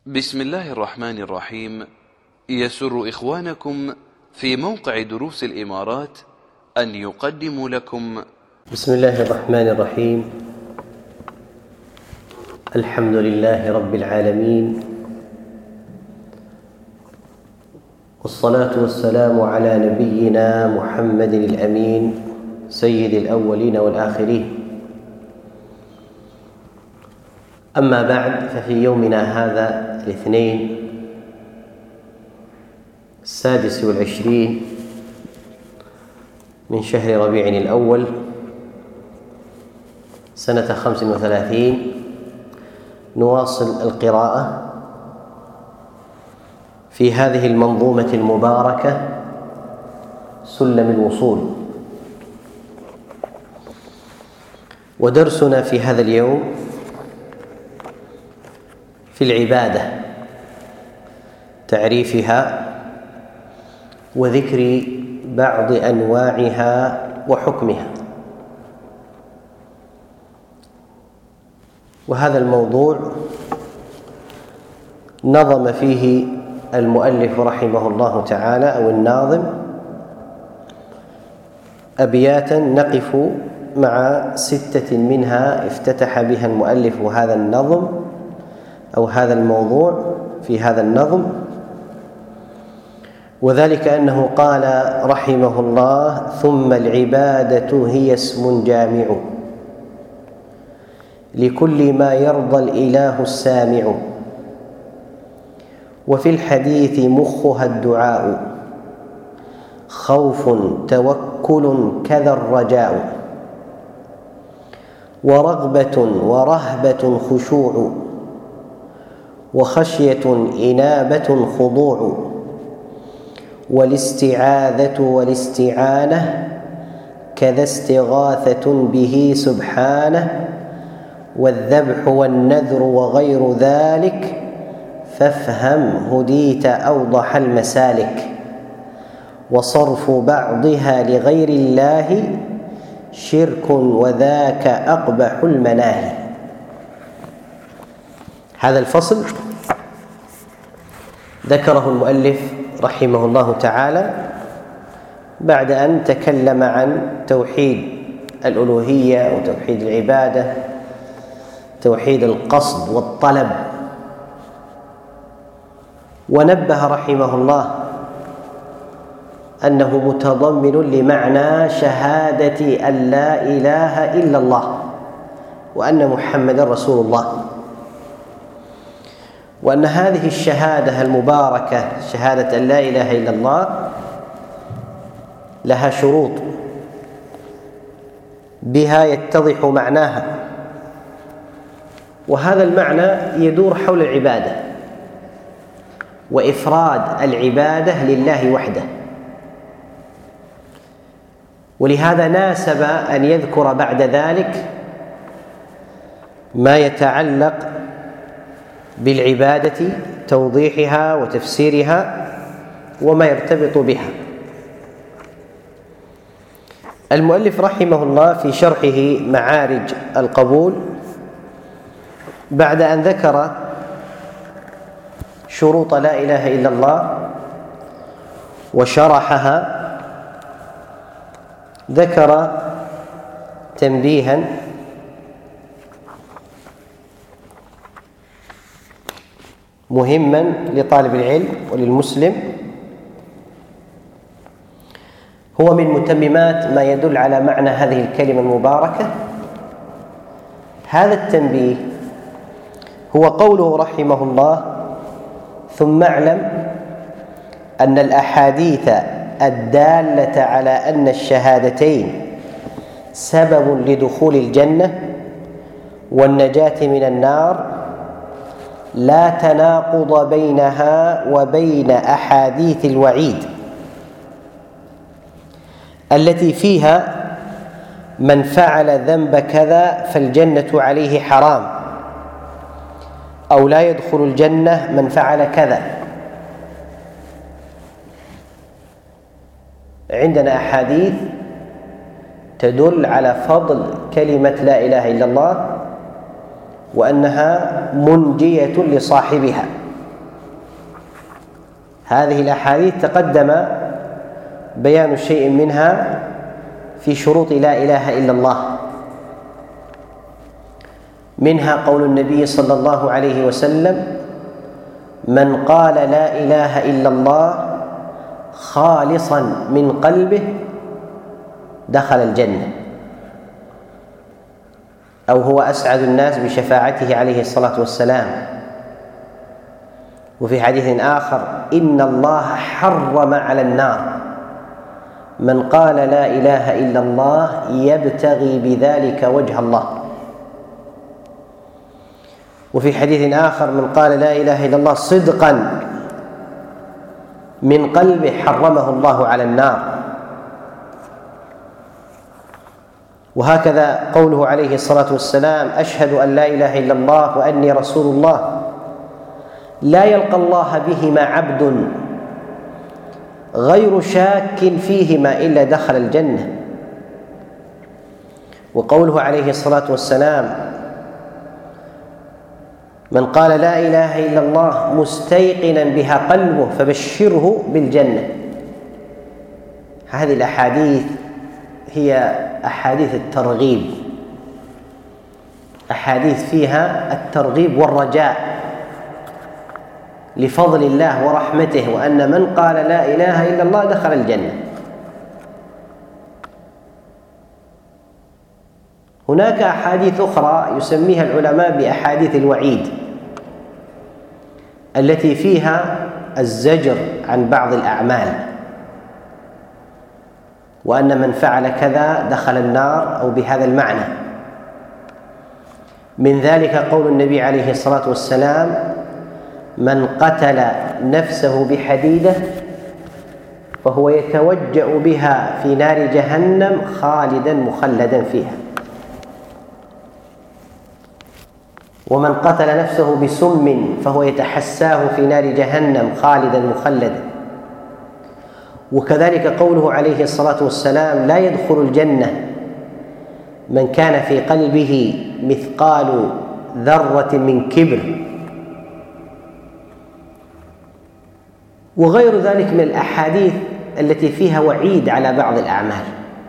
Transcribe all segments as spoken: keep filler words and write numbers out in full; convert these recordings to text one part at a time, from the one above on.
بسم الله الرحمن الرحيم. يسر إخوانكم في موقع دروس الإمارات أن يقدموا لكم بسم الله الرحمن الرحيم. الحمد لله رب العالمين، والصلاة والسلام على نبينا محمد الأمين سيد الأولين والآخرين. أما بعد، ففي يومنا هذا الاثنين السادس والعشرين من شهر ربيع الأول سنة خمس وثلاثين نواصل القراءة في هذه المنظومة المباركة سلم الوصول. ودرسنا في هذا اليوم في العبادة، تعريفها وذكر بعض أنواعها وحكمها. وهذا الموضوع نظم فيه المؤلف رحمه الله تعالى أو الناظم أبياتا نقف مع ستة منها افتتح بها المؤلف هذا النظم أو هذا الموضوع في هذا النظم، وذلك أنه قال رحمه الله: ثم العبادة هي اسم جامع لكل ما يرضى الإله السامع، وفي الحديث مخها الدعاء، خوف توكل كذا الرجاء، ورغبة ورهبة خشوع، وخشية إنابة خضوع، والاستعاذة والاستعانة كذا استغاثة به سبحانه، والذبح والنذر وغير ذلك، فافهم هديت أوضح المسالك، وصرف بعضها لغير الله شرك وذاك أقبح المناهي. هذا الفصل ذكره المؤلف رحمه الله تعالى بعد أن تكلم عن توحيد الألوهية وتوحيد العبادة، توحيد القصد والطلب، ونبه رحمه الله أنه متضمن لمعنى شهادة أن لا إله إلا الله وأن محمدًا رسول الله، وأن هذه الشهادة المباركة شهادة أن لا إله إلا الله لها شروط بها يتضح معناها، وهذا المعنى يدور حول العبادة وإفراد العبادة لله وحده. ولهذا ناسب أن يذكر بعد ذلك ما يتعلق بالعبادة، توضيحها وتفسيرها وما يرتبط بها. المؤلف رحمه الله في شرحه معارج القبول بعد أن ذكر شروط لا إله إلا الله وشرحها ذكر تنبيها مهما لطالب العلم وللمسلم، هو من متممات ما يدل على معنى هذه الكلمة المباركة. هذا التنبيه هو قوله رحمه الله: ثم اعلم أن الأحاديث الدالة على أن الشهادتين سبب لدخول الجنة والنجاة من النار لا تناقض بينها وبين أحاديث الوعيد التي فيها من فعل ذنب كذا فالجنة عليه حرام، أو لا يدخل الجنة من فعل كذا. عندنا أحاديث تدل على فضل كلمة لا إله إلا الله وأنها منجية لصاحبها. هذه الأحاديث تقدم بيان شيء منها في شروط لا إله إلا الله، منها قول النبي صلى الله عليه وسلم: من قال لا إله إلا الله خالصا من قلبه دخل الجنة، أو هو أسعد الناس بشفاعته عليه الصلاة والسلام. وفي حديث آخر: إن الله حرم على النار من قال لا إله إلا الله يبتغي بذلك وجه الله. وفي حديث آخر: من قال لا إله إلا الله صدقا من قلبه حرمه الله على النار. وهكذا قوله عليه الصلاة والسلام: أشهد أن لا إله إلا الله وأني رسول الله لا يلقى الله بهما عبد غير شاك فيهما إلا دخل الجنة. وقوله عليه الصلاة والسلام: من قال لا إله إلا الله مستيقنا بها قلبه فبشره بالجنة. هذه الأحاديث هي أحاديث الترغيب، أحاديث فيها الترغيب والرجاء لفضل الله ورحمته، وأن من قال لا إله إلا الله دخل الجنة. هناك أحاديث أخرى يسميها العلماء بأحاديث الوعيد، التي فيها الزجر عن بعض الأعمال، وأن من فعل كذا دخل النار، أو بهذا المعنى. من ذلك قول النبي عليه الصلاة والسلام: من قتل نفسه بحديدة فهو يتوجأ بها في نار جهنم خالدا مخلدا فيها. ومن قتل نفسه بسم فهو يتحساه في نار جهنم خالدا مخلدا. وكذلك قوله عليه الصلاة والسلام: لا يدخل الجنة من كان في قلبه مثقال ذرة من كبر. وغير ذلك من الأحاديث التي فيها وعيد على بعض الأعمال.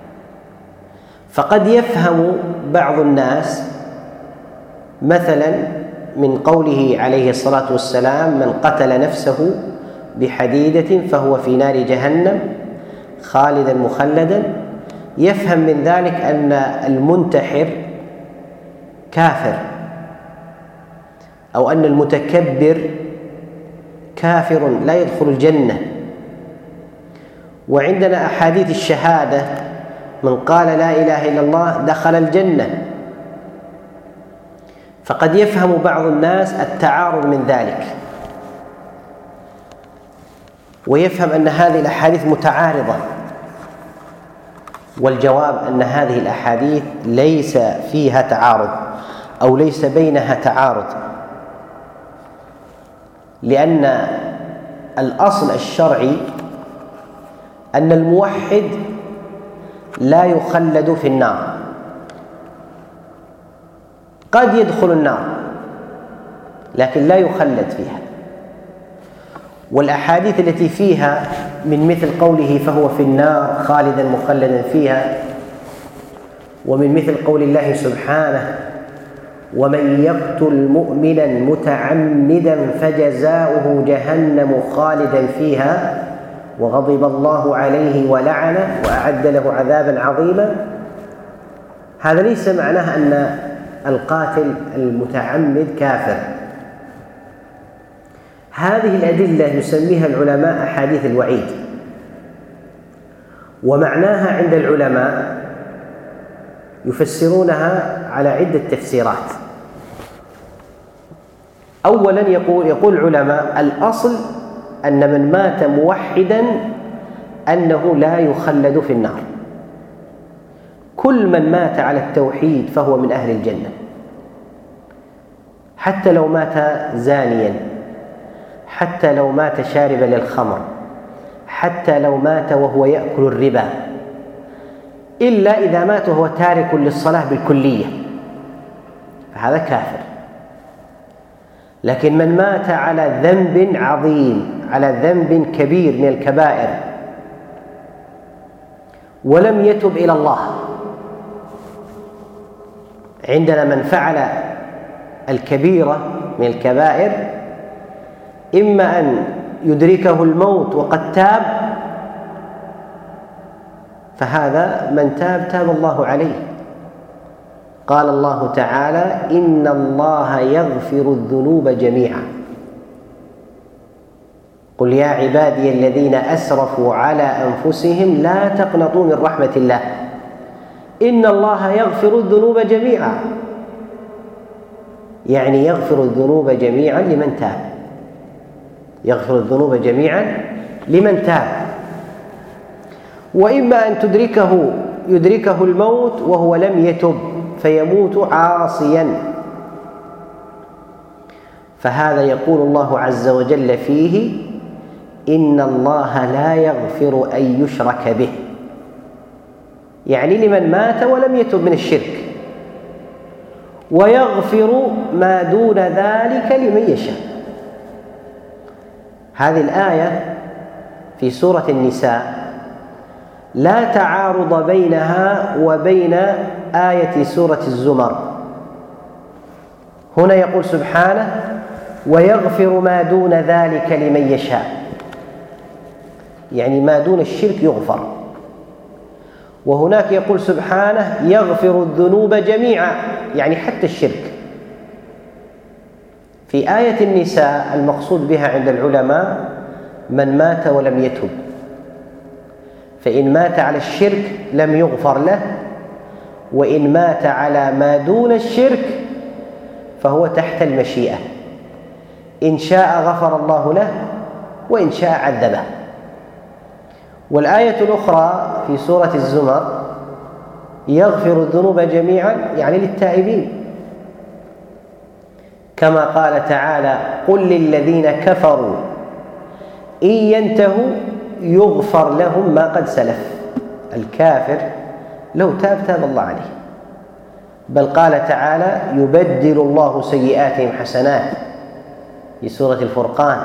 فقد يفهم بعض الناس مثلا من قوله عليه الصلاة والسلام: من قتل نفسه بحديدة فهو في نار جهنم خالدا مخلدا، يفهم من ذلك أن المنتحر كافر، أو أن المتكبر كافر لا يدخل الجنة. وعندنا أحاديث الشهادة: من قال لا إله إلا الله دخل الجنة. فقد يفهم بعض الناس التعارض من ذلك، ويفهم أن هذه الأحاديث متعارضة، والجواب أن هذه الأحاديث ليس فيها تعارض، أو ليس بينها تعارض، لأن الأصل الشرعي أن الموحد لا يخلد في النار، قد يدخل النار لكن لا يخلد فيها. والأحاديث التي فيها من مثل قوله فهو في النار خالدا مخلدا فيها، ومن مثل قول الله سبحانه: ومن يقتل مؤمنا متعمدا فجزاؤه جهنم خالدا فيها وغضب الله عليه ولعنه وأعد له عذابا عظيما، هذا ليس معناه أن القاتل المتعمد كافر. هذه الأدلة يسميها العلماء أحاديث الوعيد، ومعناها عند العلماء يفسرونها على عدة تفسيرات. أولا يقول يقول العلماء: الأصل أن من مات موحدا أنه لا يخلد في النار، كل من مات على التوحيد فهو من أهل الجنة، حتى لو مات زانيا، حتى لو مات شاربا للخمر، حتى لو مات وهو يأكل الربا، إلا إذا مات وهو تارك للصلاة بالكلية فهذا كافر. لكن من مات على ذنب عظيم، على ذنب كبير من الكبائر، ولم يتب إلى الله، عندنا من فعل الكبيرة من الكبائر إما أن يدركه الموت وقد تاب، فهذا من تاب تاب الله عليه. قال الله تعالى: إن الله يغفر الذنوب جميعا. قل يا عبادي الذين أسرفوا على أنفسهم لا تقنطوا من رحمة الله إن الله يغفر الذنوب جميعا، يعني يغفر الذنوب جميعا لمن تاب، يغفر الذنوب جميعا لمن تاب. وإما أن تدركه يدركه الموت وهو لم يتب فيموت عاصيا، فهذا يقول الله عز وجل فيه: إن الله لا يغفر أن يشرك به، يعني لمن مات ولم يتب من الشرك، ويغفر ما دون ذلك لمن يشاء. هذه الآية في سورة النساء لا تعارض بينها وبين آية سورة الزمر. هنا يقول سبحانه: ويغفر ما دون ذلك لمن يشاء، يعني ما دون الشرك يغفر. وهناك يقول سبحانه: يغفر الذنوب جميعا، يعني حتى الشرك. في آية النساء المقصود بها عند العلماء من مات ولم يتب، فإن مات على الشرك لم يغفر له، وإن مات على ما دون الشرك فهو تحت المشيئة، إن شاء غفر الله له وإن شاء عذبه. والآية الأخرى في سورة الزمر: يغفر الذنوب جميعا، يعني للتائبين، كما قال تعالى: قل للذين كفروا إن ينتهوا يغفر لهم ما قد سلف. الكافر لو تاب تاب الله عليه، بل قال تعالى: يبدل الله سيئاتهم حسنات في سورة الفرقان.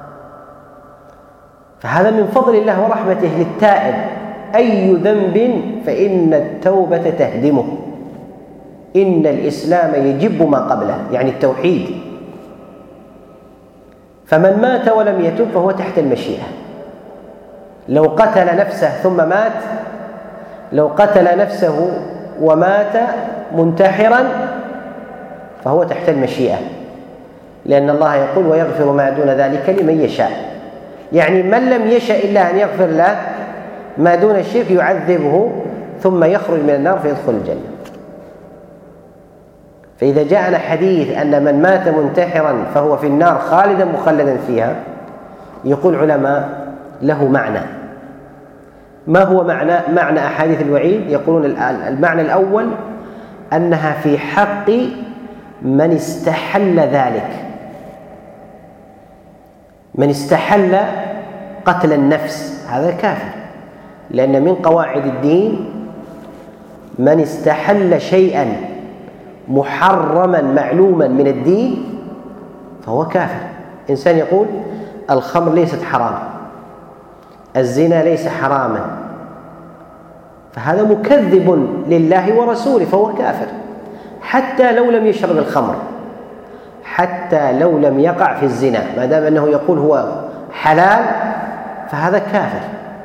فهذا من فضل الله ورحمته للتائب، أي ذنب فإن التوبة تهدمه، إن الإسلام يجب ما قبله، يعني التوحيد. فمن مات ولم يتب فهو تحت المشيئة. لو قتل نفسه ثم مات، لو قتل نفسه ومات منتحرا فهو تحت المشيئة، لأن الله يقول: ويغفر ما دون ذلك لمن يشاء، يعني من لم يشاء إلا أن يغفر له ما دون الشرك يعذبه ثم يخرج من النار فيدخل الجنة. فإذا جاءنا حديث أن من مات منتحرا فهو في النار خالدا مخلدا فيها، يقول علماء له معنى. ما هو معنى معنى أحاديث الوعيد؟ يقولون المعنى الأول أنها في حق من استحل ذلك، من استحل قتل النفس هذا كافر، لأن من قواعد الدين من استحل شيئا محرما معلوما من الدين فهو كافر. إنسان يقول: الخمر ليست حرام، الزنا ليس حراما، فهذا مكذب لله ورسوله فهو كافر، حتى لو لم يشرب الخمر، حتى لو لم يقع في الزنا، ما دام أنه يقول هو حلال فهذا كافر.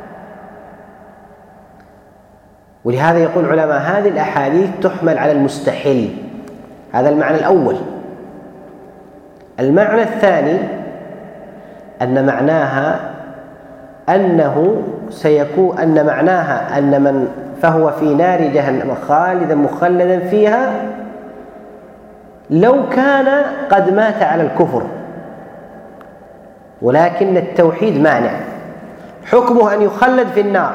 ولهذا يقول علماء هذه الأحاديث تحمل على المستحل، هذا المعنى الأول. المعنى الثاني أن معناها أنه سيكون أن معناها أن من فهو في نار جهنم خالدا مخلدا فيها لو كان قد مات على الكفر، ولكن التوحيد مانع، حكمه أن يخلد في النار،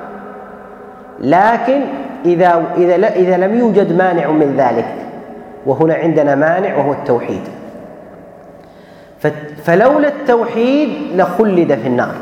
لكن إذا إذا إذا لم يوجد مانع من ذلك، وهنا عندنا مانع وهو التوحيد، فلولا التوحيد لخلد في النار.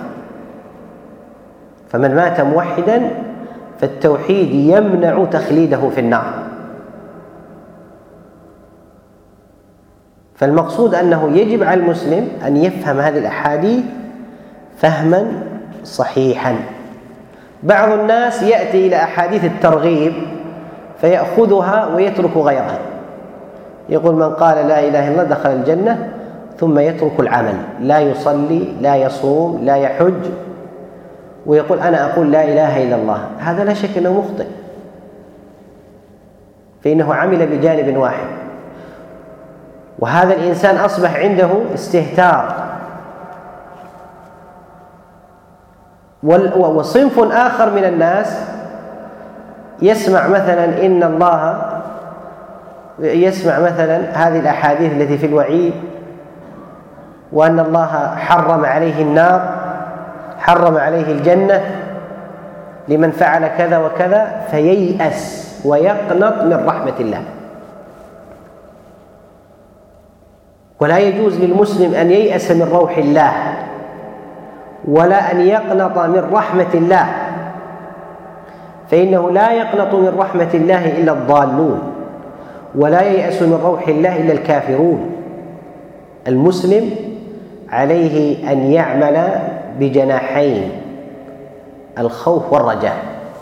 فمن مات موحدا فالتوحيد يمنع تخليده في النار. فالمقصود أنه يجب على المسلم أن يفهم هذه الأحاديث فهما صحيحا. بعض الناس يأتي إلى أحاديث الترغيب فيأخذها ويترك غيرها، يقول من قال لا إله إلا الله دخل الجنة، ثم يترك العمل، لا يصلي لا يصوم لا يحج، ويقول أنا أقول لا إله إلا الله. هذا لا شك أنه مخطئ، فإنه عمل بجانب واحد، وهذا الإنسان أصبح عنده استهتار. وصنف آخر من الناس يسمع مثلا إن الله يسمع مثلا هذه الأحاديث التي في الوعيد، وأن الله حرم عليه النار، حرم عليه الجنة لمن فعل كذا وكذا، فييأس ويقنط من رحمة الله. ولا يجوز للمسلم أن ييأس من روح الله، ولا أن يقنط من رحمة الله، فإنه لا يقنط من رحمة الله إلا الضالون، ولا ييأس من روح الله إلا الكافرون. المسلم عليه أن يعمل بجناحين، الخوف والرجاء.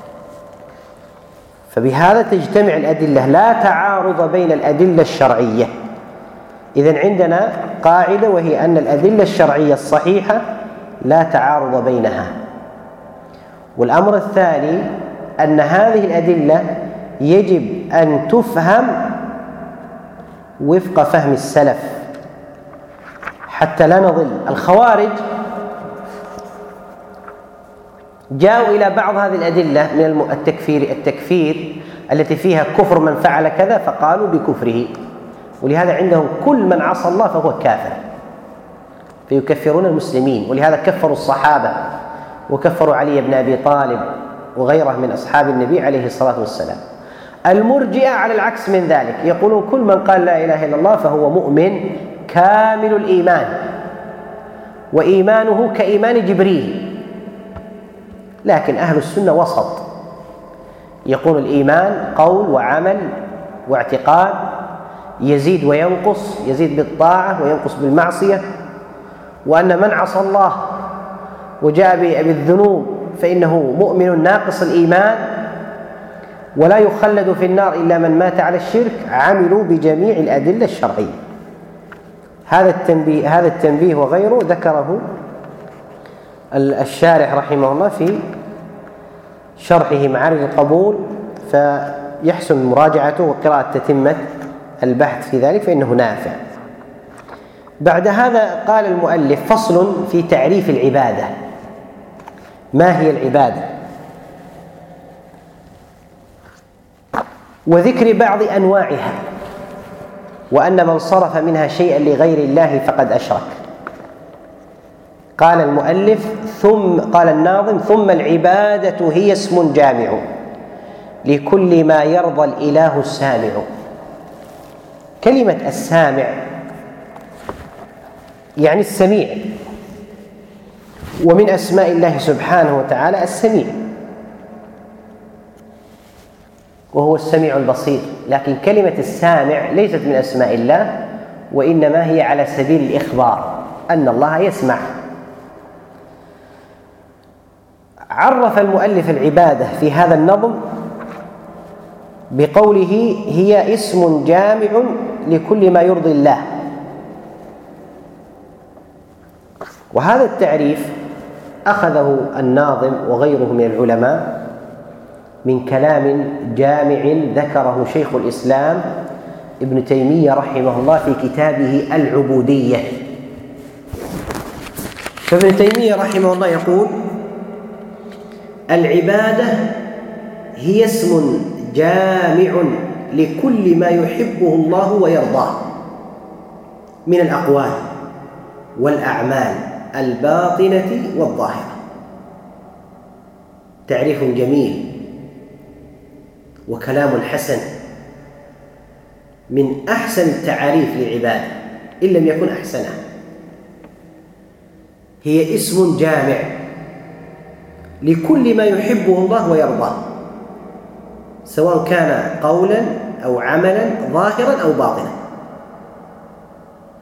فبهذا تجتمع الأدلة، لا تعارض بين الأدلة الشرعية. إذن عندنا قاعدة، وهي أن الأدلة الشرعية الصحيحة لا تعارض بينها. والأمر الثاني أن هذه الأدلة يجب أن تفهم وفق فهم السلف حتى لا نضل. الخوارج جاءوا إلى بعض هذه الأدلة من التكفير التكفير التي فيها كفر من فعل كذا، فقالوا بكفره، ولهذا عندهم كل من عصى الله فهو كافر، فيكفرون المسلمين. ولهذا كفروا الصحابة، وكفروا علي بن أبي طالب وغيره من أصحاب النبي عليه الصلاة والسلام. المرجئة على العكس من ذلك، يقولون كل من قال لا إله إلا الله فهو مؤمن كامل الإيمان، وإيمانه كإيمان جبريل. لكن أهل السنة وسط، يقول الإيمان قول وعمل واعتقاد، يزيد وينقص، يزيد بالطاعة وينقص بالمعصية، وأن من عصى الله وجاء بالذنوب فإنه مؤمن ناقص الإيمان، ولا يخلد في النار إلا من مات على الشرك. عملوا بجميع الأدلة الشرعية. هذا التنبيه هذا التنبيه وغيره ذكره الشارح رحمه الله في شرحه معارج القبول، فيحسن مراجعته وقراءة تتمة البحث في ذلك، فإنه نافع. بعد هذا قال المؤلف: فصل في تعريف العبادة. ما هي العبادة؟ وذكر بعض أنواعها، وأن من صرف منها شيئا لغير الله فقد أشرك. قال المؤلف ثم قال الناظم: ثم العبادة هي اسم جامع لكل ما يرضى الإله السامع. كلمة السامع يعني السميع، ومن أسماء الله سبحانه وتعالى السميع، وهو السميع البصير. لكن كلمة السامع ليست من أسماء الله، وإنما هي على سبيل الإخبار أن الله يسمع. عرف المؤلف العبادة في هذا النظم بقوله: هي اسم جامع لكل ما يرضي الله. وهذا التعريف أخذه الناظم وغيره من العلماء من كلام جامع ذكره شيخ الإسلام ابن تيمية رحمه الله في كتابه العبودية. فابن تيمية رحمه الله يقول: العبادة هي اسم جامع لكل ما يحبه الله ويرضاه من الأقوال والأعمال الباطنة والظاهرة. تعريف جميل وكلام حسن، من أحسن التعاريف للعبادة إن لم يكن أحسنها. هي اسم جامع لكل ما يحبه الله ويرضاه، سواء كان قولا أو عملا ظاهرا أو باطنا.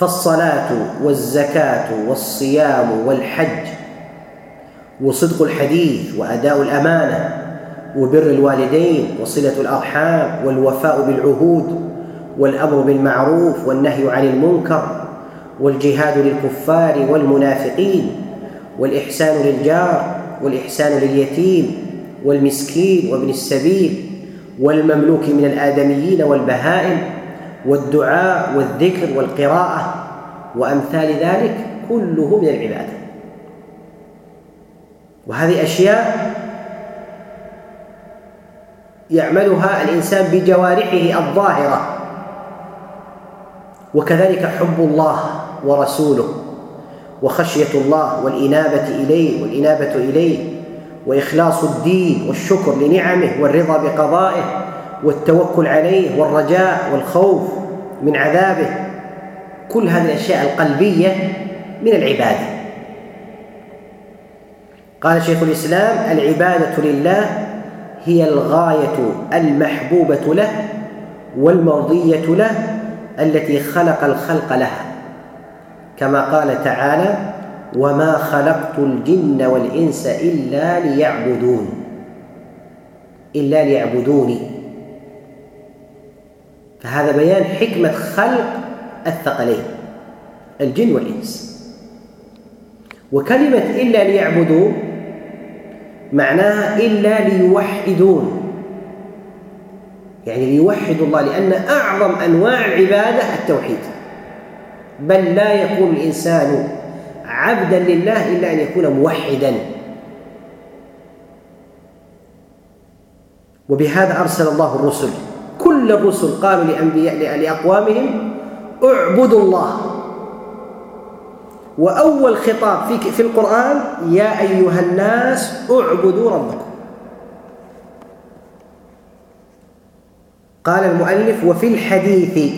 فالصلاة والزكاة والصيام والحج وصدق الحديث وأداء الأمانة وبر الوالدين وصلة الأرحام والوفاء بالعهود والأمر بالمعروف والنهي عن المنكر والجهاد للكفار والمنافقين والإحسان للجار والإحسان لليتيم والمسكين وابن السبيل والمملوك من الآدميين والبهائم والدعاء والذكر والقراءة وأمثال ذلك كله من العبادة. وهذه أشياء يعملها الإنسان بجوارحه الظاهرة، وكذلك حب الله ورسوله وخشية الله والإنابة إليه والإنابة إليه وإخلاص الدين والشكر لنعمه والرضا بقضائه والتوكل عليه والرجاء والخوف من عذابه. كل هذه الأشياء القلبية من العبادة. قال شيخ الإسلام: العبادة لله هي الغاية المحبوبة له والمرضية له التي خلق الخلق لها، كما قال تعالى: وما خلقت الجن والإنس إلا ليعبدون إلا ليعبدوني. فهذا بيان حكمة خلق الثقلين الجن والإنس. وكلمة إلا ليعبدون معناها إلا ليوحدون، يعني ليوحدوا الله، لأن أعظم أنواع العبادة التوحيد، بل لا يكون الإنسان عبدا لله إلا أن يكون موحدا. وبهذا أرسل الله الرسل، كل الرسل قالوا لأنبياء لأقوامهم: اعبدوا الله. وأول خطاب في في القرآن: يا أيها الناس اعبدوا ربكم. قال المؤلف: وفي الحديث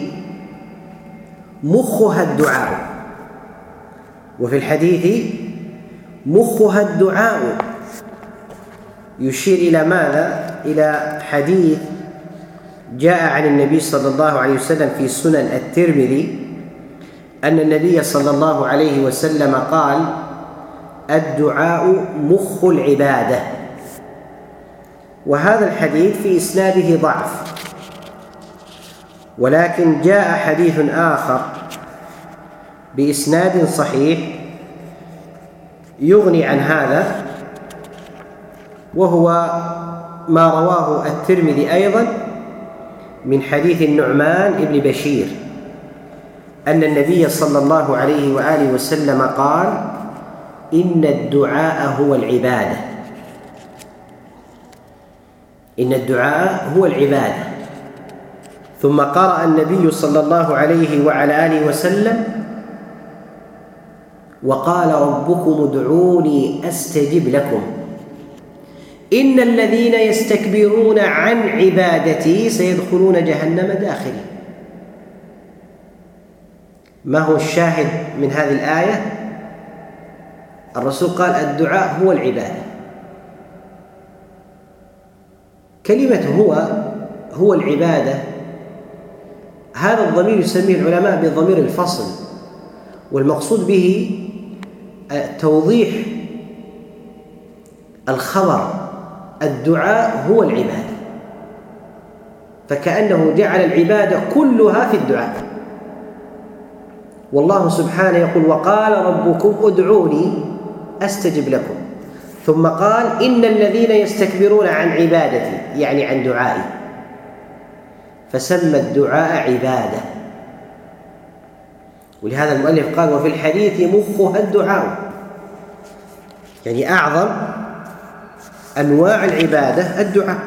مخها الدعاء. وفي الحديث مخها الدعاء، يشير إلى ماذا؟ إلى حديث جاء عن النبي صلى الله عليه وسلم في سنن الترمذي أن النبي صلى الله عليه وسلم قال: الدعاء مخ العبادة. وهذا الحديث في إسناده ضعف، ولكن جاء حديث آخر بإسناد صحيح يغني عن هذا، وهو ما رواه الترمذي أيضا من حديث النعمان بن بشير أن النبي صلى الله عليه وآله وسلم قال: إن الدعاء هو العبادة. إن الدعاء هو العبادة. ثم قرأ النبي صلى الله عليه وعلى آله وسلم: وقال ربكم ادعوني أستجب لكم إن الذين يستكبرون عن عبادتي سيدخلون جهنم داخرين. ما هو الشاهد من هذه الآية؟ الرسول قال: الدعاء هو العبادة. كلمة هو هو العبادة، هذا الضمير يسميه العلماء بضمير الفصل، والمقصود به توضيح الخبر. الدعاء هو العبادة، فكأنه جعل العبادة كلها في الدعاء. والله سبحانه يقول: وقال ربكم ادعوني أستجب لكم. ثم قال: إن الذين يستكبرون عن عبادتي، يعني عن دعائي، فسمى الدعاء عبادة. ولهذا المؤلف قال: وفي الحديث مخها الدعاء، يعني أعظم أنواع العبادة الدعاء.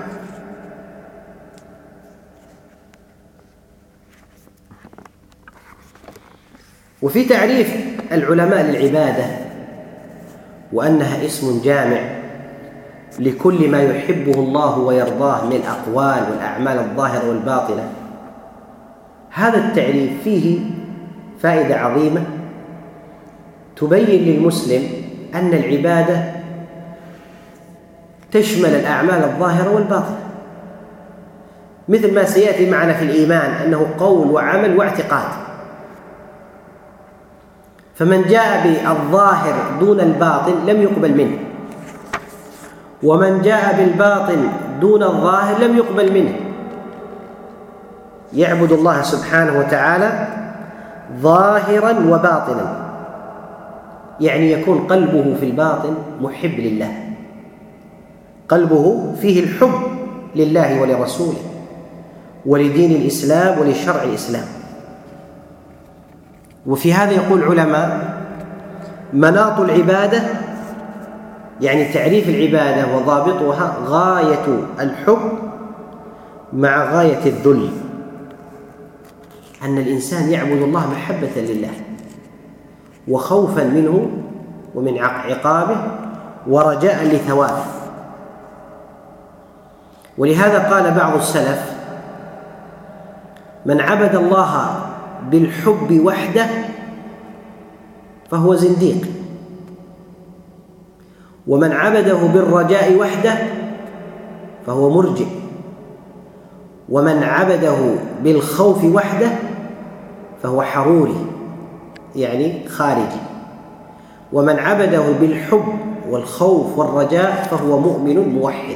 وفي تعريف العلماء للعبادة وأنها اسم جامع لكل ما يحبه الله ويرضاه من الأقوال والأعمال الظاهرة والباطنة، هذا التعريف فيه فائدة عظيمة تبين للمسلم أن العبادة تشمل الأعمال الظاهرة والباطنة، مثل ما سيأتي معنا في الإيمان أنه قول وعمل واعتقاد. فمن جاء بالظاهر دون الباطن لم يقبل منه، ومن جاء بالباطن دون الظاهر لم يقبل منه. يعبد الله سبحانه وتعالى ظاهرا وباطنا، يعني يكون قلبه في الباطن محب لله، قلبه فيه الحب لله ولرسوله ولدين الإسلام ولشرع الإسلام. وفي هذا يقول علماء مناط العبادة، يعني تعريف العبادة وضابطها غاية الحب مع غاية الذل، أن الإنسان يعبد الله محبة لله وخوفا منه ومن عقابه ورجاء لثوابه. ولهذا قال بعض السلف: من عبد الله بالحب وحده فهو زنديق، ومن عبده بالرجاء وحده فهو مرجئ، ومن عبده بالخوف وحده فهو حروري يعني خارجي، ومن عبده بالحب والخوف والرجاء فهو مؤمن موحد.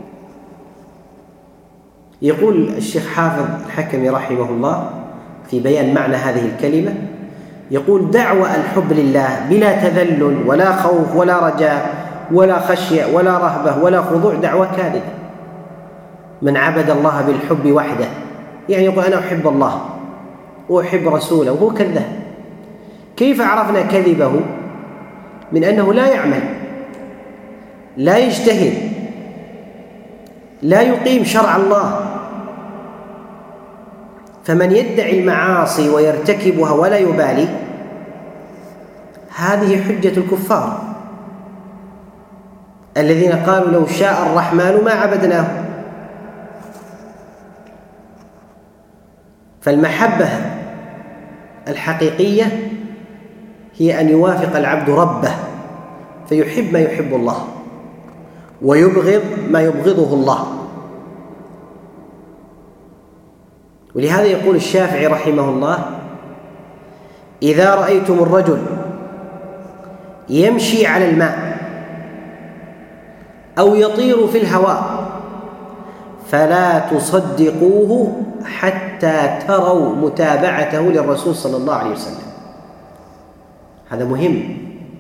يقول الشيخ حافظ الحكمي رحمه الله في بيان معنى هذه الكلمة، يقول: دعوى الحب لله بلا تذلل ولا خوف ولا رجاء ولا خشية ولا رهبة ولا خضوع دعوى كاذبة. من عبد الله بالحب وحده، يعني يقول أنا أحب الله وأحب رسوله وهو كذاب. كيف عرفنا كذبه؟ من أنه لا يعمل، لا يجتهد، لا يقيم شرع الله. فمن يدعي المعاصي ويرتكبها ولا يبالي، هذه حجة الكفار الذين قالوا لو شاء الرحمن ما عبدناه. فالمحبة الحقيقية هي أن يوافق العبد ربه فيحب ما يحب الله ويبغض ما يبغضه الله. ولهذا يقول الشافعي رحمه الله: إذا رأيتم الرجل يمشي على الماء أو يطير في الهواء فلا تصدقوه حتى تروا متابعته للرسول صلى الله عليه وسلم. هذا مهم.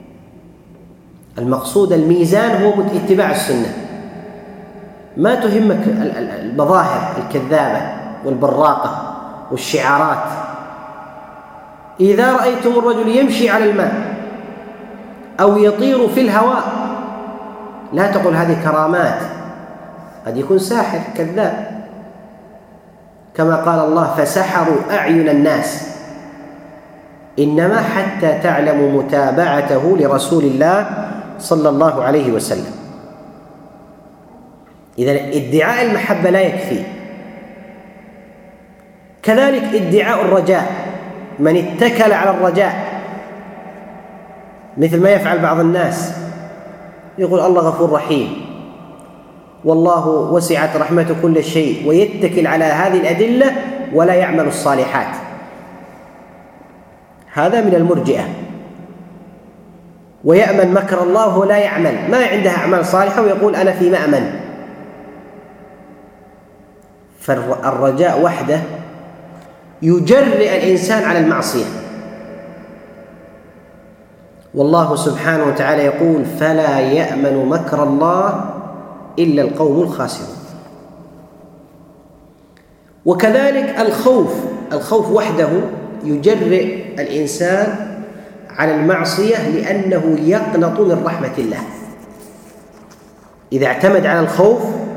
المقصود الميزان هو اتباع السنة، ما تهمك المظاهر الكذابة والبراقة والشعارات. إذا رأيتم الرجل يمشي على الماء أو يطير في الهواء لا تقول هذه كرامات، قد يكون ساحر كذاب، كما قال الله: فسحروا أعين الناس، إنما حتى تعلموا متابعته لرسول الله صلى الله عليه وسلم. إذن ادعاء المحبة لا يكفي. كذلك ادعاء الرجاء، من اتكل على الرجاء مثل ما يفعل بعض الناس، يقول الله غفور رحيم والله وسعت رحمته كل شيء، ويتكل على هذه الأدلة ولا يعمل الصالحات. هذا من المرجئة. ويأمن مكر الله وهو لا يعمل، ما عندها أعمال صالحة ويقول أنا في مأمن. فالرجاء وحده يجرئ الإنسان على المعصية. والله سبحانه وتعالى يقول: فلا يأمن مكر الله إلا القوم الخاسرون. وكذلك الخوف، الخوف وحده يجرئ الإنسان على المعصية لأنه يقنط من رحمة الله. إذا اعتمد على الخوف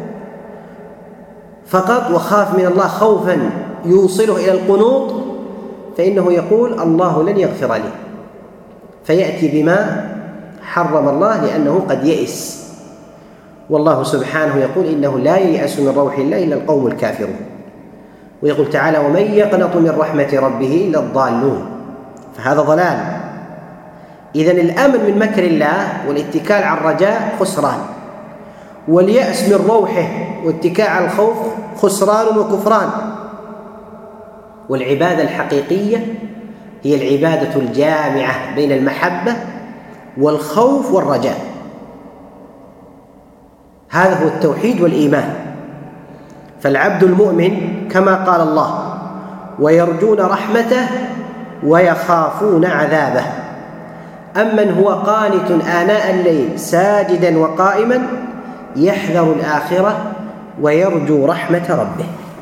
فقط وخاف من الله خوفا يوصله إلى القنوط فإنه يقول الله لن يغفر لي، فيأتي بما حرم الله لأنه قد يئس. والله سبحانه يقول: إنه لا ييأس من روح الله إلا القوم الكافرون. ويقول تعالى: ومن يقنط من رحمة ربه إلا الضالون. فهذا ضلال. إذن الأمن من مكر الله والاتكال على الرجاء خسران، واليأس من روحه والاتكال على الخوف خسران وكفران. والعبادة الحقيقية هي العبادة الجامعة بين المحبة والخوف والرجاء. هذا هو التوحيد والإيمان. فالعبد المؤمن كما قال الله: ويرجون رحمته ويخافون عذابه. أمن هو قانت آناء الليل ساجدا وقائما يحذر الآخرة ويرجو رحمة ربه.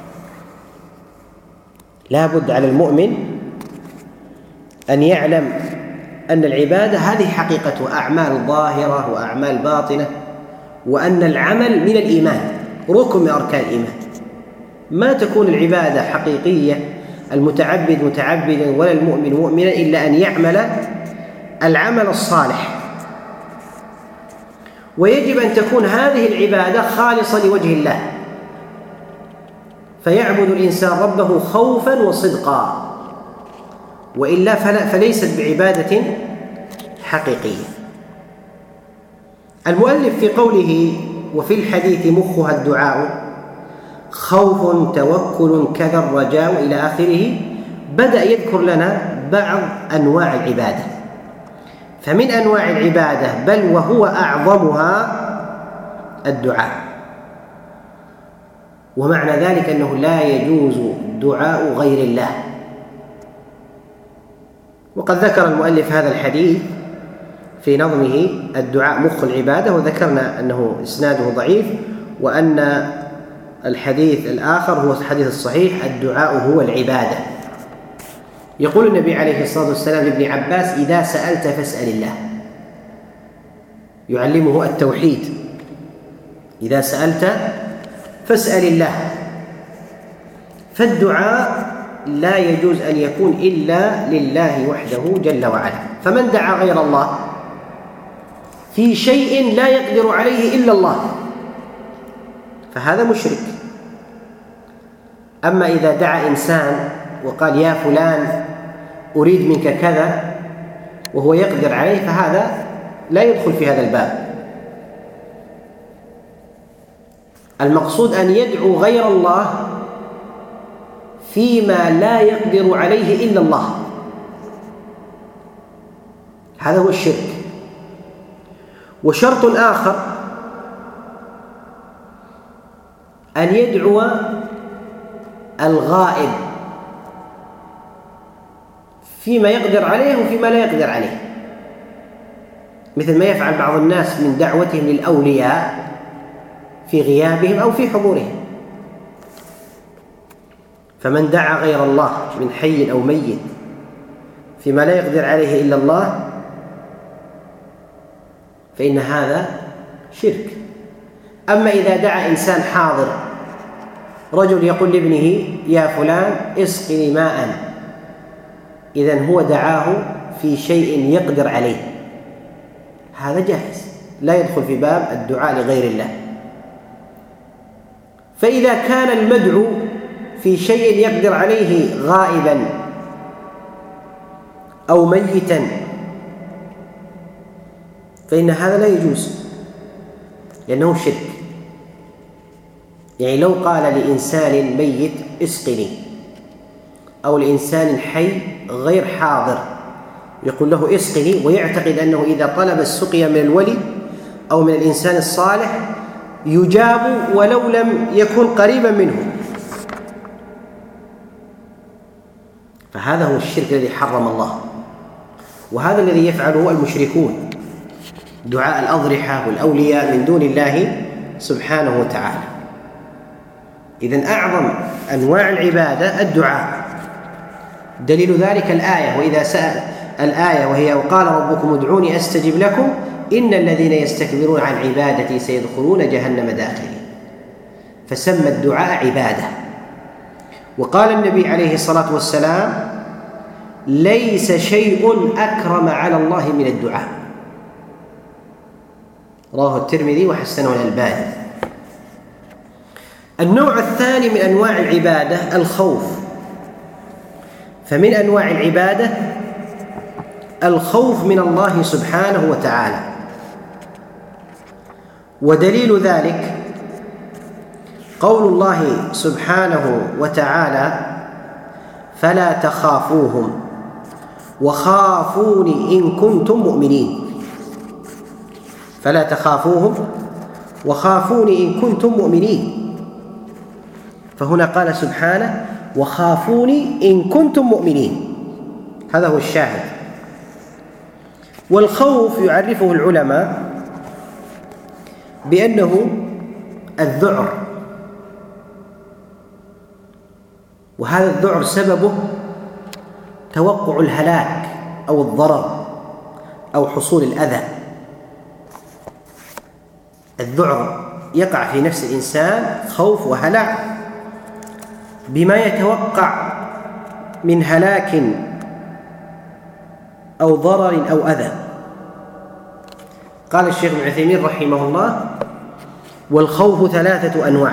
لا بد على المؤمن أن يعلم أن العبادة هذه حقيقة أعمال ظاهرة وأعمال باطنة، وأن العمل من الإيمان، ركن من أركان الإيمان. ما تكون العبادة حقيقية، المتعبد متعبدا ولا المؤمن مؤمنا، إلا أن يعمل العمل الصالح. ويجب أن تكون هذه العبادة خالصة لوجه الله، فيعبد الإنسان ربه خوفا وصدقا، وإلا فلا فليست بعبادة حقيقية. المؤلف في قوله: وفي الحديث مخها الدعاء خوف توكل كذا الرجاء إلى آخره، بدأ يذكر لنا بعض أنواع العبادة. فمن أنواع العبادة بل وهو أعظمها الدعاء، ومعنى ذلك أنه لا يجوز دعاء غير الله. وقد ذكر المؤلف هذا الحديث في نظمه الدعاء مخ العبادة، وذكرنا أنه إسناده ضعيف، وأن الحديث الآخر هو الحديث الصحيح: الدعاء هو العبادة. يقول النبي عليه الصلاة والسلام لابن عباس: إذا سألت فاسأل الله. يعلمه التوحيد: إذا سألت فاسأل الله. فالدعاء لا يجوز أن يكون إلا لله وحده جل وعلا. فمن دعا غير الله في شيء لا يقدر عليه إلا الله فهذا مشرك. أما إذا دعا إنسان وقال: يا فلان أريد منك كذا، وهو يقدر عليه، فهذا لا يدخل في هذا الباب. المقصود أن يدعو غير الله فيما لا يقدر عليه إلا الله، هذا هو الشرك. وشرط آخر أن يدعو الغائب فيما يقدر عليه وفيما لا يقدر عليه، مثل ما يفعل بعض الناس من دعوتهم للأولياء في غيابهم أو في حضورهم. فمن دعا غير الله من حي أو ميت فيما لا يقدر عليه إلا الله فإن هذا شرك. أما إذا دعا إنسان حاضر، رجل يقول لابنه: يا فلان اسقني ماء، إذن هو دعاه في شيء يقدر عليه، هذا جائز، لا يدخل في باب الدعاء لغير الله. فإذا كان المدعو في شيء يقدر عليه غائبا أو ميتا فإن هذا لا يجوز، لأنه شرك. يعني لو قال لإنسان ميت اسقني، أو لإنسان حي غير حاضر يقول له اسقني، ويعتقد أنه إذا طلب السقيا من الولي أو من الإنسان الصالح يجاب ولو لم يكن قريبا منه، فهذا هو الشرك الذي حرم الله، وهذا الذي يفعله المشركون، دعاء الأضرحة والأولياء من دون الله سبحانه وتعالى. إذن أعظم أنواع العبادة الدعاء. دليل ذلك الآية: وإذا سأل الآية وهي: وقال ربكم ادعوني أستجب لكم إن الذين يستكبرون عن عبادتي سيدخلون جهنم داخلين. فسمى الدعاء عبادة. وقال النبي عليه الصلاة والسلام: ليس شيء أكرم على الله من الدعاء. رواه الترمذي وحسنه الألباني. النوع الثاني من أنواع العبادة الخوف. فمن أنواع العبادة الخوف من الله سبحانه وتعالى، ودليل ذلك قول الله سبحانه وتعالى: فلا تخافوهم وخافوني إن كنتم مؤمنين، فلا تخافوهم وخافوني إن كنتم مؤمنين. فهنا قال سبحانه وخافوني إن كنتم مؤمنين، هذا هو الشاهد. والخوف يعرفه العلماء بأنه الذعر، وهذا الذعر سببه توقع الهلاك أو الضرر أو حصول الأذى. الذعر يقع في نفس الإنسان خوف وهلع بما يتوقع من هلاك أو ضرر أو أذى. قال الشيخ ابن عثيمين رحمه الله: والخوف ثلاثة أنواع.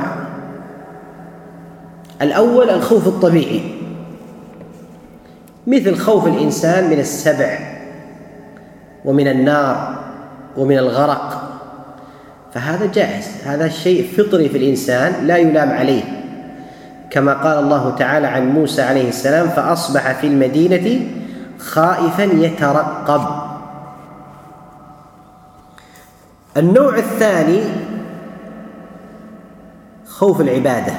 الأول الخوف الطبيعي، مثل خوف الإنسان من السبع ومن النار ومن الغرق، فهذا جائز، هذا شيء فطري في الإنسان لا يلام عليه، كما قال الله تعالى عن موسى عليه السلام: فأصبح في المدينة خائفا يترقب. النوع الثاني خوف العبادة.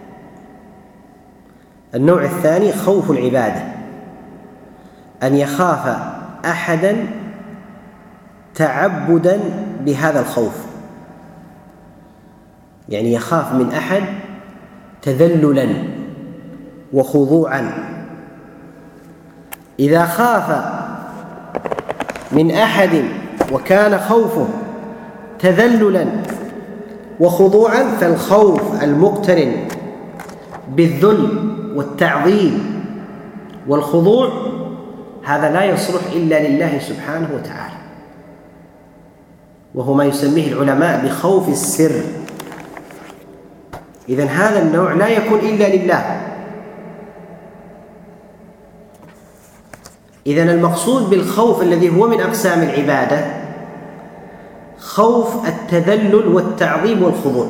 النوع الثاني خوف العبادة، أن يخاف أحدا تعبدا بهذا الخوف، يعني يخاف من أحد تذللا وخضوعا. إذا خاف من أحد وكان خوفه تذللا وخضوعا، فالخوف المقترن بالذل والتعظيم والخضوع هذا لا يصلح إلا لله سبحانه وتعالى، وهو ما يسميه العلماء بخوف السر. إذن هذا النوع لا يكون إلا لله. إذن المقصود بالخوف الذي هو من أقسام العبادة خوف التذلل والتعظيم والخضوع،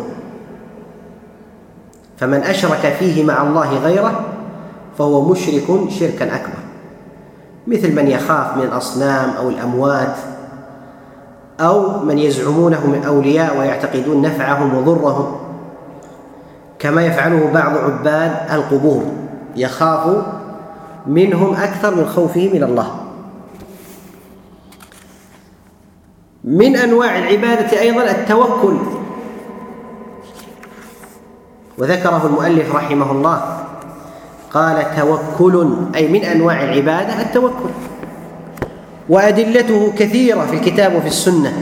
فمن أشرك فيه مع الله غيره فهو مشرك شركا أكبر، مثل من يخاف من الأصنام أو الأموات، أو من يزعمونه من أولياء ويعتقدون نفعهم وضرهم، كما يفعله بعض عباد القبور، يخاف منهم أكثر من خوفه من الله. من أنواع العبادة أيضا التوكل، وذكره المؤلف رحمه الله قال توكل، أي من أنواع العبادة التوكل، وأدلته كثيرة في الكتاب وفي السنة.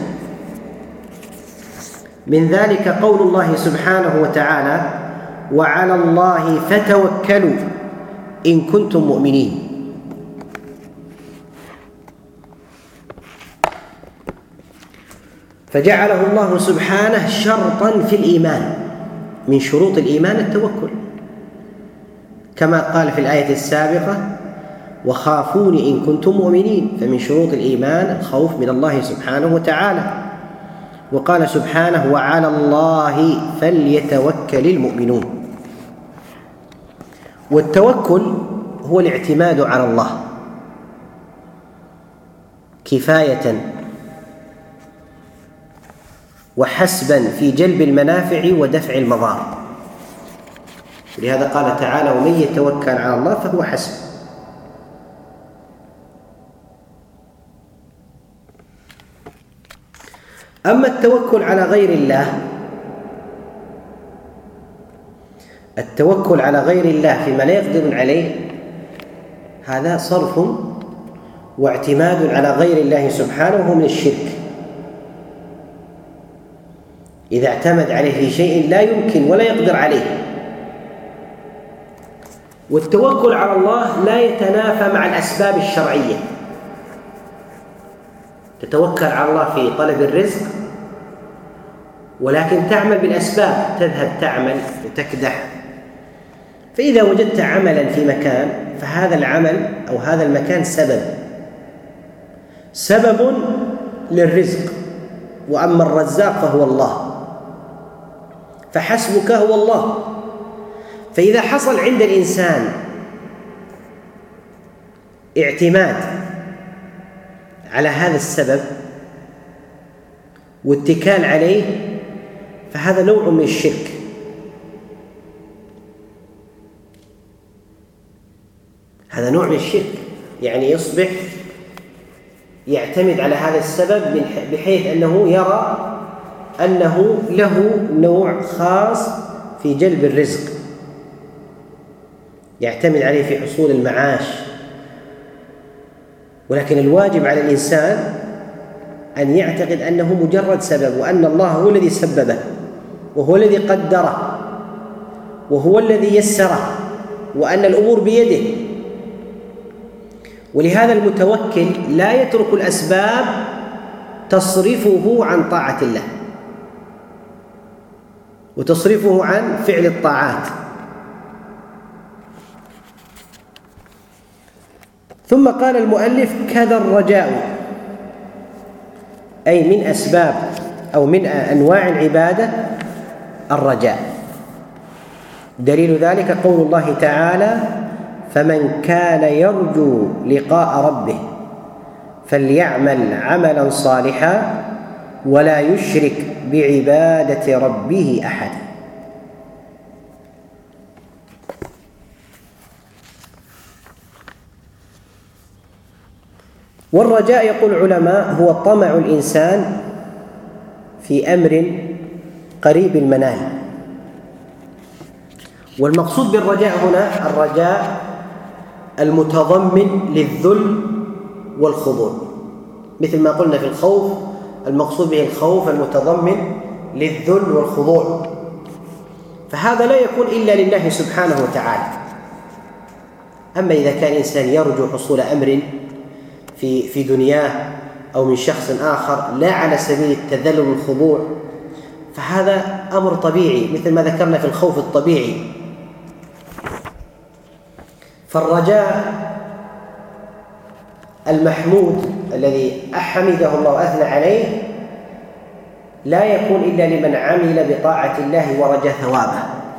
من ذلك قول الله سبحانه وتعالى: وعلى الله فتوكلوا إن كنتم مؤمنين. فجعله الله سبحانه شرطا في الإيمان، من شروط الإيمان التوكل، كما قال في الآية السابقة: وخافوني إن كنتم مؤمنين، فمن شروط الإيمان الخوف من الله سبحانه وتعالى. وقال سبحانه: وعلى الله فليتوكل المؤمنون. والتوكل هو الاعتماد على الله كفاية وحسبا في جلب المنافع ودفع المضار، لهذا قال تعالى: ومن يتوكل على الله فهو حسبه. أما التوكل على غير الله، التوكل على غير الله فيما لا يقدر عليه، هذا صرف واعتماد على غير الله سبحانه، وهو من الشرك. إذا اعتمد عليه في شيء لا يمكن ولا يقدر عليه. والتوكل على الله لا يتنافى مع الأسباب الشرعية. تتوكل على الله في طلب الرزق، ولكن تعمل بالأسباب، تذهب تعمل وتكدح. فإذا وجدت عملا في مكان، فهذا العمل أو هذا المكان سبب سبب للرزق، وأما الرزاق فهو الله، فحسبك هو الله. فإذا حصل عند الإنسان اعتماد على هذا السبب واتكال عليه، فهذا نوع من الشرك. هذا نوع من الشرك، يعني يصبح يعتمد على هذا السبب بحيث أنه يرى أنه له نوع خاص في جلب الرزق، يعتمد عليه في حصول المعاش. ولكن الواجب على الإنسان أن يعتقد أنه مجرد سبب، وأن الله هو الذي سببه، وهو الذي قدره، وهو الذي يسره، وأن الأمور بيده. ولهذا المتوكل لا يترك الأسباب تصرفه عن طاعة الله وتصرفه عن فعل الطاعات. ثم قال المؤلف: كذا الرجاء، أي من أسباب أو من أنواع العبادة الرجاء. دليل ذلك قول الله تعالى: فمن كان يرجو لقاء ربه فليعمل عملا صالحا ولا يشرك بعبادة ربه أحدا. والرجاء يقول العلماء هو طمع الإنسان في أمر قريب المنال. والمقصود بالرجاء هنا الرجاء المتضمن للذل والخضوع، مثل ما قلنا في الخوف، المقصود به الخوف المتضمن للذل والخضوع، فهذا لا يكون إلا لله سبحانه وتعالى. أما إذا كان إنسان يرجو حصول أمر في في دنياه أو من شخص آخر لا على سبيل التذلل والخضوع، فهذا أمر طبيعي مثل ما ذكرنا في الخوف الطبيعي. فالرجاء المحمود الذي حمده الله وأثنى عليه لا يكون إلا لمن عمل بطاعة الله ورجى ثوابه،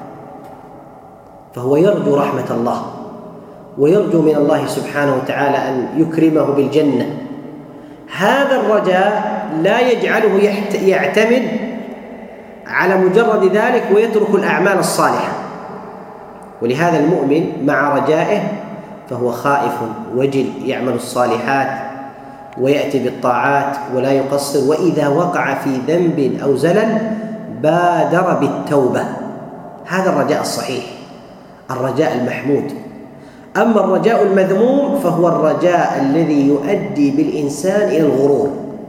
فهو يرجو رحمة الله ويرجو من الله سبحانه وتعالى أن يكرمه بالجنة. هذا الرجاء لا يجعله يعتمد على مجرد ذلك ويترك الأعمال الصالحة. ولهذا المؤمن مع رجائه فهو خائف وجل، يعمل الصالحات ويأتي بالطاعات ولا يقصر، وإذا وقع في ذنب أو زلل بادر بالتوبة. هذا الرجاء الصحيح، الرجاء المحمود. أما الرجاء المذموم فهو الرجاء الذي يؤدي بالإنسان إلى الغرور.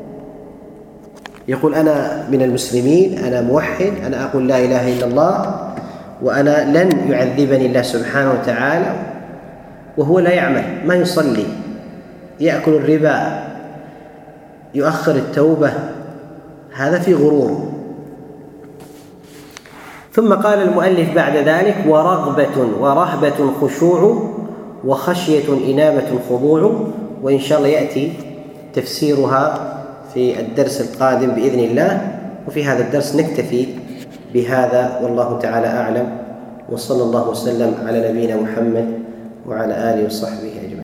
يقول: أنا من المسلمين، أنا موحد، أنا أقول لا إله إلا الله، وأنا لن يعذبني الله سبحانه وتعالى، وهو لا يعمل، ما يصلي، يأكل الربا، يؤخر التوبة، هذا في غرور. ثم قال المؤلف بعد ذلك: ورغبة ورهبة خشوع وخشية إنابة خضوع. وإن شاء الله يأتي تفسيرها في الدرس القادم بإذن الله. وفي هذا الدرس نكتفي بهذا، والله تعالى أعلم، وصلى الله وسلم على نبينا محمد وعلى آله وصحبه أجمعين.